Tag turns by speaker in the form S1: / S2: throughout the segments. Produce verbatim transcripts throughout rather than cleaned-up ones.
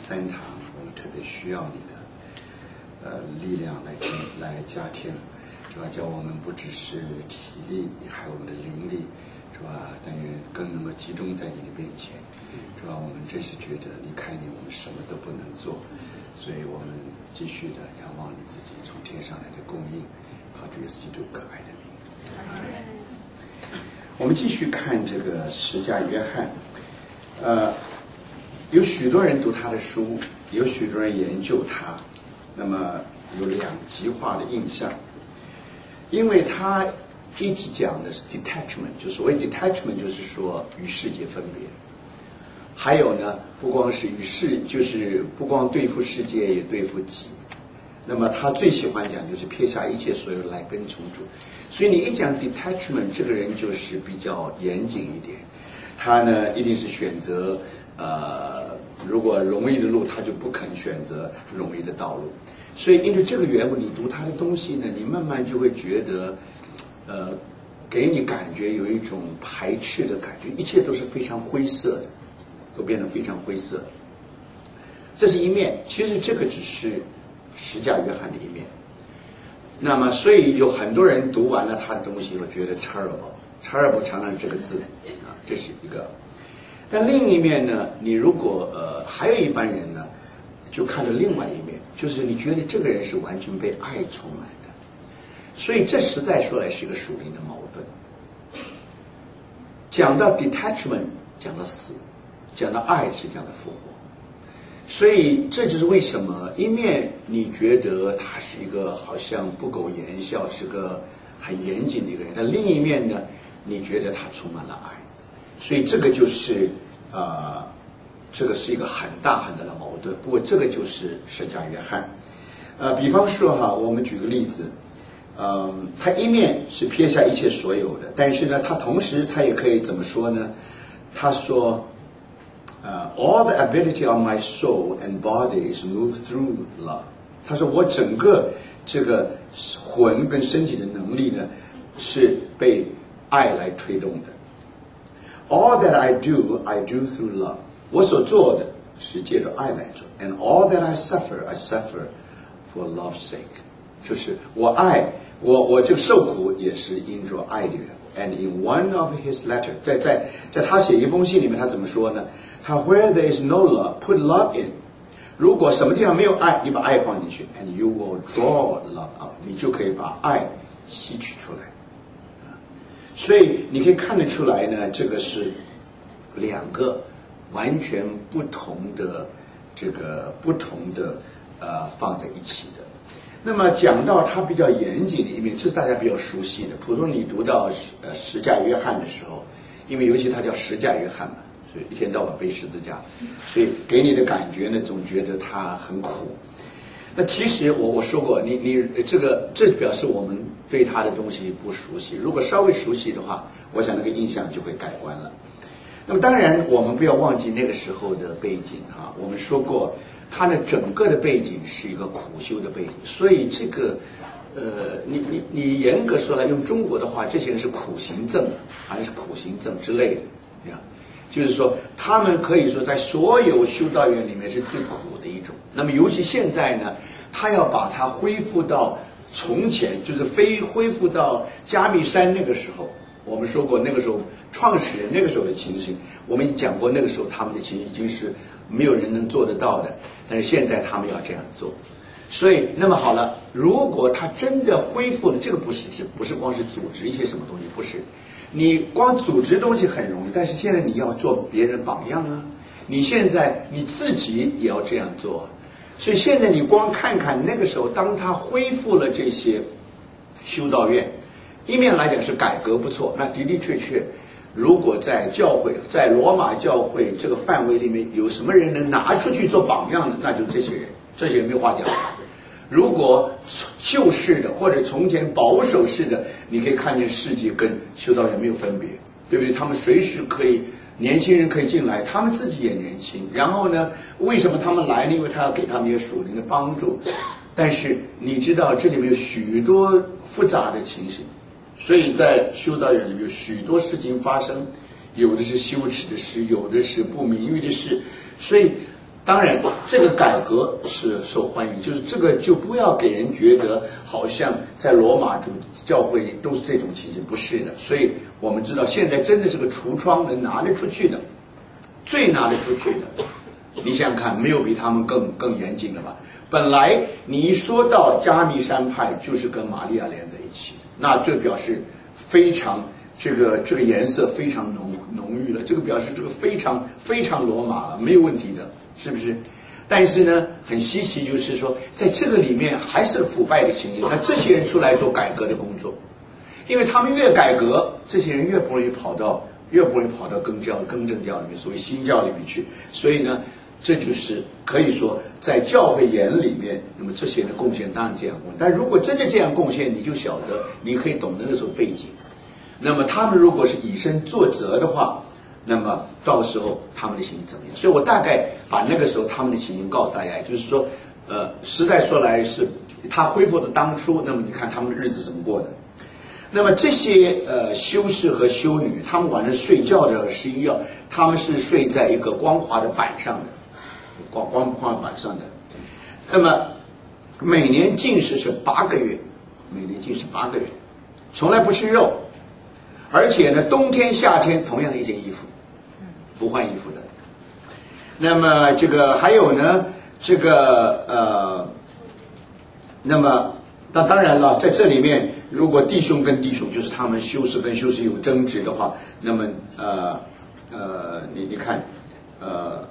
S1: 三堂，我们特别需要你的呃力量来来加添，是吧？叫我们不只是体力，还有我们的灵力，是吧？但愿更能够集中在你的面前，是吧？我们真是觉得离开你，我们什么都不能做，所以我们继续的仰望你自己从天上来的供应，靠主耶稣基督可爱的名。我们继续看这个十架约翰，呃，有许多人读他的书，有许多人研究他，那么有两极化的印象，因为他一直讲的是 detachment， 就所谓 detachment 就是说与世界分别，还有呢，不光是与世，就是不光对付世界，也对付己。那么他最喜欢讲就是撇下一切所有来跟从主。所以你一讲 detachment， 这个人就是比较严谨一点，他呢一定是选择呃，如果容易的路，他就不肯选择容易的道路。所以因为这个缘故，你读他的东西呢，你慢慢就会觉得，呃，给你感觉有一种排斥的感觉，一切都是非常灰色的，都变得非常灰色的。这是一面，其实这个只是十架约翰的一面。那么，所以有很多人读完了他的东西，我觉得 terrible，terrible 常常这个字啊，这是一个。但另一面呢，你如果呃，还有一般人呢，就看着另外一面，就是你觉得这个人是完全被爱充满的，所以这实在说来是一个属灵的矛盾。讲到 detachment， 讲到死；讲到爱，是讲到复活。所以这就是为什么一面你觉得他是一个好像不苟言笑，是个很严谨的一个人，但另一面呢，你觉得他充满了爱。所以这个就是呃，这个是一个很大很大的矛盾。不过这个就是十架约翰。呃，比方说哈，我们举个例子，呃，他一面是撇下一切所有的，但是呢，他同时他也可以怎么说呢？他说。Uh, all the ability of my soul and body is moved through love. 他说我整个这个魂跟身体的能力呢，是被爱来推动的。All that I do, I do through love. 我所做的是借着爱来做。And all that I suffer, I suffer for love's sake. 就是我爱我我这个受苦也是因着爱的缘故。And in one of his letters， 在在在他写一封信里面，他怎么说呢？他 Where there is no love, put love in。如果什么地方没有爱，你把爱放进去 ，and you will draw love out， 你就可以把爱吸取出来。所以你可以看得出来呢，这个是两个完全不同的这个不同的呃放在一起的。那么讲到他比较严谨的一面，这是大家比较熟悉的。普通你读到呃十架约翰的时候，因为尤其他叫十架约翰嘛。所以一天到晚背十字架，所以给你的感觉呢，总觉得他很苦。那其实我我说过，你你这个这表示我们对他的东西不熟悉。如果稍微熟悉的话，我想那个印象就会改观了。那么当然，我们不要忘记那个时候的背景哈。我们说过，他的整个的背景是一个苦修的背景，所以这个呃，你你你严格说来，用中国的话，这些人是苦行僧，好像是苦行僧之类的，这样。就是说，他们可以说在所有修道院里面是最苦的一种。那么，尤其现在呢，他要把它恢复到从前，就是非恢复到迦密山那个时候。我们说过，那个时候创始人那个时候的情形，我们已经讲过，那个时候他们的情形已经是没有人能做得到的。但是现在他们要这样做，所以那么好了，如果他真的恢复了，这个不是不是光是组织一些什么东西，不是。你光组织东西很容易，但是现在你要做别人榜样啊！你现在你自己也要这样做，所以现在你光看看那个时候，当他恢复了这些修道院，一面来讲是改革不错，那的的确确，如果在教会，在罗马教会这个范围里面有什么人能拿出去做榜样的，那就是这些人，这些人没话讲。如果旧式的或者从前保守式的，你可以看见世界跟修道院没有分别，对不对？他们随时可以，年轻人可以进来，他们自己也年轻。然后呢，为什么他们来呢？因为他要给他们一些属灵的帮助。但是你知道这里面有许多复杂的情形，所以在修道院里面有许多事情发生，有的是羞耻的事，有的是不名誉的事。所以当然，这个改革是受欢迎，就是这个就不要给人觉得好像在罗马主教会都是这种情形，不是的。所以我们知道，现在真的是个橱窗能拿得出去的，最拿得出去的。你想想看，没有比他们更更严谨了吧？本来你一说到加密山派，就是跟玛利亚连在一起，那这表示非常这个这个颜色非常浓浓郁了，这个表示这个非常非常罗马了，没有问题的。是不是？但是呢，很稀奇，就是说，在这个里面还是腐败的情形。那这些人出来做改革的工作，因为他们越改革，这些人越不容易跑到越不容易跑到更教、更正教里面，所谓新教里面去。所以呢，这就是可以说，在教会眼里面，那么这些人的贡献当然这样贡献。但如果真的这样贡献，你就晓得，你可以懂得那时候背景。那么他们如果是以身作则的话，那么到时候他们的情形怎么样？所以我大概把那个时候他们的情形告诉大家，就是说，呃，实在说来是他恢复的当初，那么你看他们的日子怎么过的？那么这些呃修士和修女，他们晚上睡觉的是一样，他们是睡在一个光滑的板上的，光光光板上的。那么每年禁食是八个月，每年禁食八个月，从来不吃肉，而且呢，冬天夏天同样一件衣服。不换衣服的。那么这个还有呢，这个呃，那么那当然了，在这里面，如果弟兄跟弟兄，就是他们修士跟修士有争执的话，那么呃呃，你你看，呃，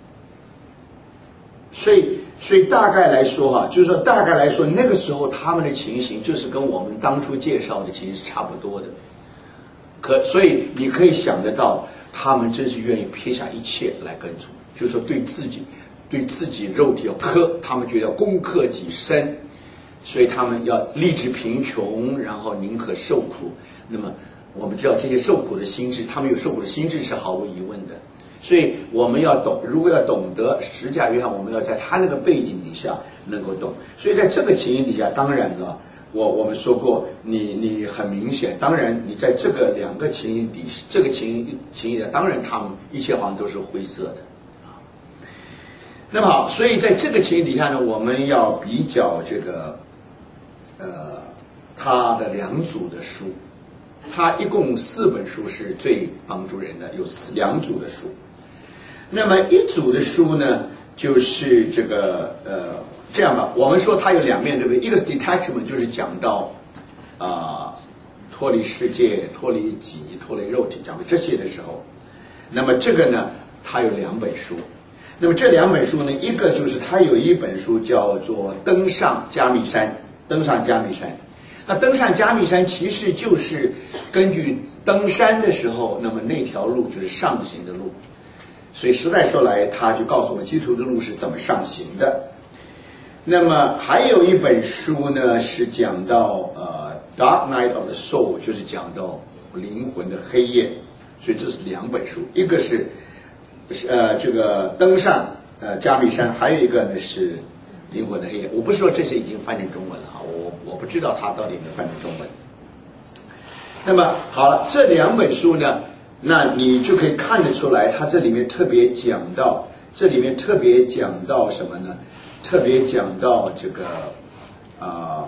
S1: 所以所以大概来说哈，就是说大概来说，那个时候他们的情形就是跟我们当初介绍的情形是差不多的。可所以你可以想得到。他们真是愿意撇下一切来跟从，就是说对自己，对自己肉体要苛，他们觉得要攻克己身，所以他们要立志贫穷，然后宁可受苦。那么我们知道这些受苦的心智，他们有受苦的心智是毫无疑问的。所以我们要懂，如果要懂得十架约翰，我们要在他那个背景底下能够懂。所以在这个情形底下，当然了。我我们说过，你你很明显，当然你在这个两个情形底，这个情情形的，当然他们一切好像都是灰色的啊。那么好，所以在这个情形底下呢，我们要比较这个呃他的两组的书，他一共四本书是最帮助人的，有四两组的书。那么一组的书呢，就是这个呃。这样吧，我们说它有两面，对不对？一个是 detachment， 就是讲到啊、呃、脱离世界、脱离己、脱离肉体，讲到这些的时候，那么这个呢，它有两本书。那么这两本书呢，一个就是它有一本书叫做《登上加密山》，登上加密山。那登上加密山其实就是根据登山的时候，那么那条路就是上行的路。所以实在说来，他就告诉我们基督的路是怎么上行的。那么还有一本书呢，是讲到呃《Dark Night of the Soul》，就是讲到灵魂的黑夜。所以这是两本书，一个是呃这个登上呃加密山，还有一个呢是灵魂的黑夜。我不是说这些已经翻成中文了啊，我我不知道它到底能翻成中文。那么好了，这两本书呢，那你就可以看得出来，它这里面特别讲到，这里面特别讲到什么呢？特别讲到这个啊、呃、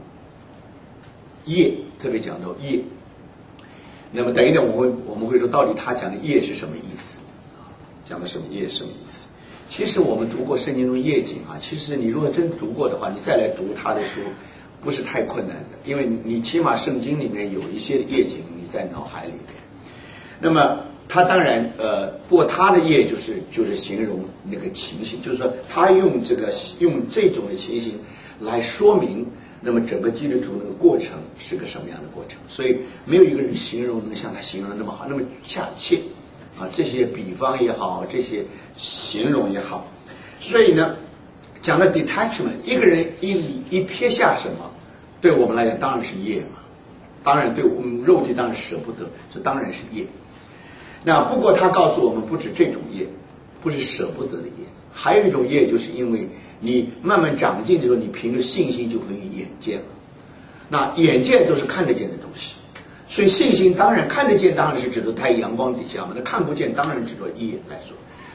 S1: 业，特别讲到业。那么等一等，我会我们会说，到底他讲的业是什么意思？讲的什么业是什么意思？其实我们读过圣经中业经啊，其实你如果真读过的话，你再来读他的书，不是太困难的，因为你起码圣经里面有一些业经你在脑海里面。那么他当然，呃，不过他的业就是就是形容那个情形，就是说他用这个用这种的情形来说明，那么整个基督徒那个过程是个什么样的过程。所以没有一个人形容能像他形容的那么好，那么恰切啊，这些比方也好，这些形容也好。所以呢，讲到 detachment， 一个人一一撇下什么，对我们来讲当然是业嘛，当然对我们肉体当然舍不得，这当然是业。那不过他告诉我们，不止这种业，不是舍不得的业，还有一种业，就是因为你慢慢长进的时候，你凭着信心就可以眼见了。那眼见都是看得见的东西，所以信心当然看得见，当然是指的太阳光底下嘛。那看不见，当然指着业来说。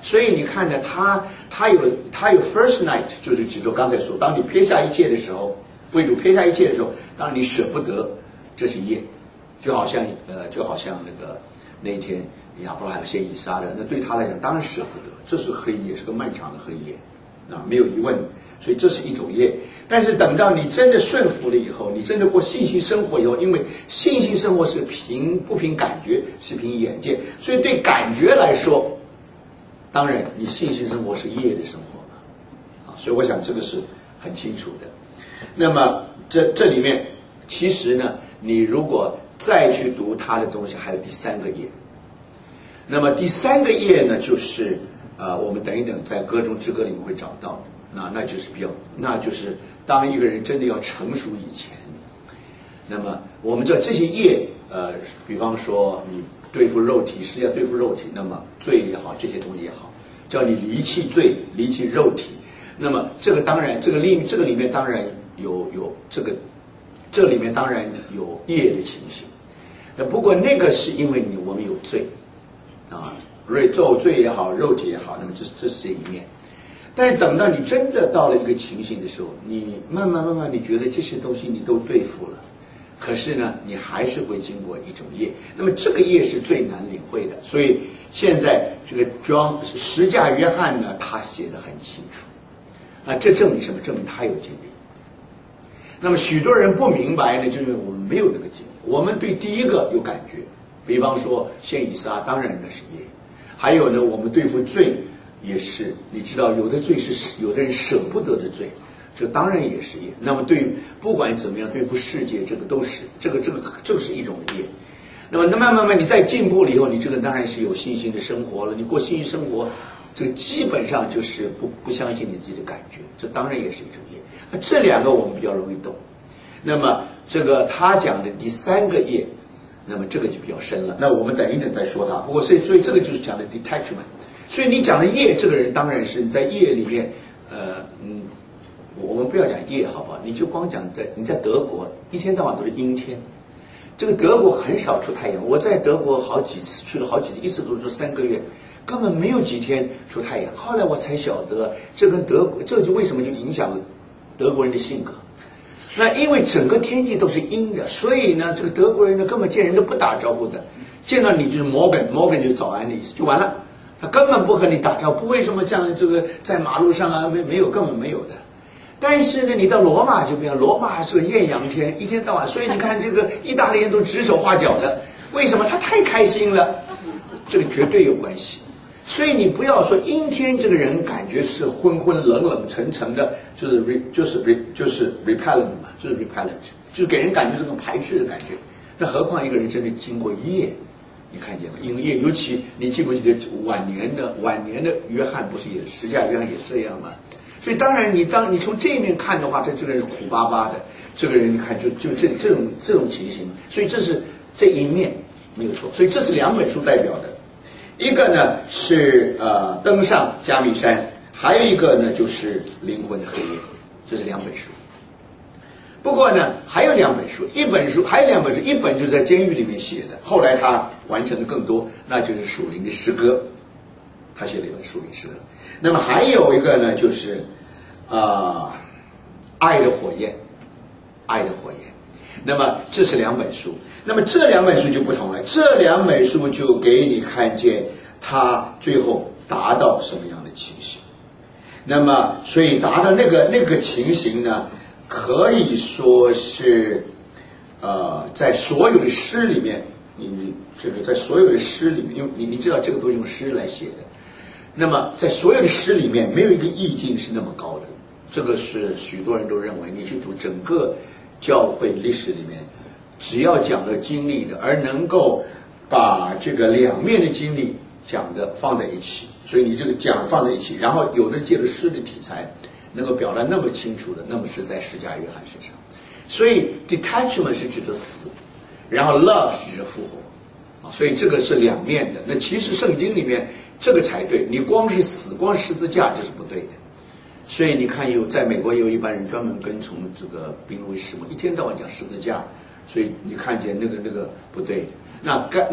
S1: 所以你看呢，他他有他有 first night， 就是指着刚才说，当你撇下一切的时候，为主撇下一切的时候，当然你舍不得，这是夜，就好像呃就好像那个那一天亚伯拉罕献以撒的，那对他来讲当然舍不得，这是黑夜，是个漫长的黑夜，啊，没有疑问。所以这是一种业，但是等到你真的顺服了以后，你真的过信心生活以后，因为信心生活是凭不凭感觉，是凭眼界，所以对感觉来说，当然你信心生活是业的生活嘛，啊，所以我想这个是很清楚的。那么这这里面其实呢，你如果再去读他的东西，还有第三个业。那么第三个业呢，就是呃，我们等一等在歌中之歌里面会找到。那那就是比较，那就是当一个人真的要成熟以前，那么我们知道这些业，呃，比方说你对付肉体，是要对付肉体，那么罪也好，这些东西也好，叫你离弃罪，离弃肉体。那么这个当然，这个里这个里面当然有有这个，这里面当然有业的情形。那不过那个是因为你我们有罪啊，罪罪也好，肉体也好，那么这这是这一面。但是等到你真的到了一个情形的时候，你慢慢慢慢你觉得这些东西你都对付了，可是呢你还是会经过一种业，那么这个业是最难领会的。所以现在这个庄十架约翰呢，他写得很清楚啊，这证明什么？证明他有经历。那么许多人不明白呢，就因为我们没有那个经历。我们对第一个有感觉，比方说献以撒，当然那是业。还有呢，我们对付罪也是，你知道有的罪是有的人舍不得的罪，这当然也是业。那么对不管怎么样对付世界，这个都是这个这个这个是一种业。那么那慢慢慢你再进步了以后，你这个当然是有信心的生活了。你过信心生活，这个基本上就是不不相信你自己的感觉，这当然也是一种业。那这两个我们比较容易懂。那么这个他讲的第三个业，那么这个就比较深了。那我们等一等再说它。不过所以所以这个就是讲的 detachment。所以你讲的业，这个人当然是你在业里面，呃嗯，我们不要讲业好不好？你就光讲在你在德国一天到晚都是阴天，这个德国很少出太阳。我在德国好几次去了好几次，一次都住三个月，根本没有几天出太阳。后来我才晓得，这跟德国这就为什么就影响了德国人的性格。那因为整个天气都是阴的，所以呢，这个德国人呢根本见人都不打招呼的，见到你就是 Morgan Morgan 就是早安的意思，就完了。他根本不和你打招呼，为什么这样？这个在马路上啊，没没有，根本没有的。但是呢，你到罗马就不一样，罗马是个艳阳天，一天到晚，所以你看这个意大利人都指手画脚的，为什么？他太开心了，这个绝对有关系。所以你不要说阴天这个人感觉是昏昏冷冷沉沉的，就是 re 就是 re 就是 repellent 嘛，就是 repellent， 就是给人感觉是个排斥的感觉。那何况一个人真的经过夜。你看见吗？因为尤其你记不记得晚年的晚年的约翰不是也十架约翰也这样吗？所以当然你当你从这一面看的话，这这个人是苦巴巴的，这个人你看就就这这种这种情形，所以这是这一面没有错。所以这是两本书代表的，一个呢是呃登上加密山，还有一个呢就是灵魂的黑夜，这是两本书。不过呢，还有两本书，一本书还有两本书，一本就是在监狱里面写的，后来他完成的更多，那就是属灵的诗歌，他写了一本属灵诗歌。那么还有一个呢，就是啊、呃，爱的火焰，爱的火焰。那么这是两本书，那么这两本书就不同了，这两本书就给你看见他最后达到什么样的情形。那么所以达到那个那个情形呢？可以说是，呃，在所有的诗里面，你你这个在所有的诗里面，因为你你知道这个都是用诗来写的，那么在所有的诗里面，没有一个意境是那么高的。这个是许多人都认为，你去读整个教会历史里面，只要讲了经历的，而能够把这个两面的经历讲的放在一起，所以你这个讲放在一起，然后有的借着诗的题材。能够表达那么清楚的，那么是在十架约翰身上。所以 detachment 是指着死，然后 love 是指着复活，啊，所以这个是两面的。那其实圣经里面这个才对，你光是死，光十字架这是不对的。所以你看有在美国也有一般人专门跟从这个兵卫师嘛，一天到晚讲十字架，所以你看见那个那个不对。那该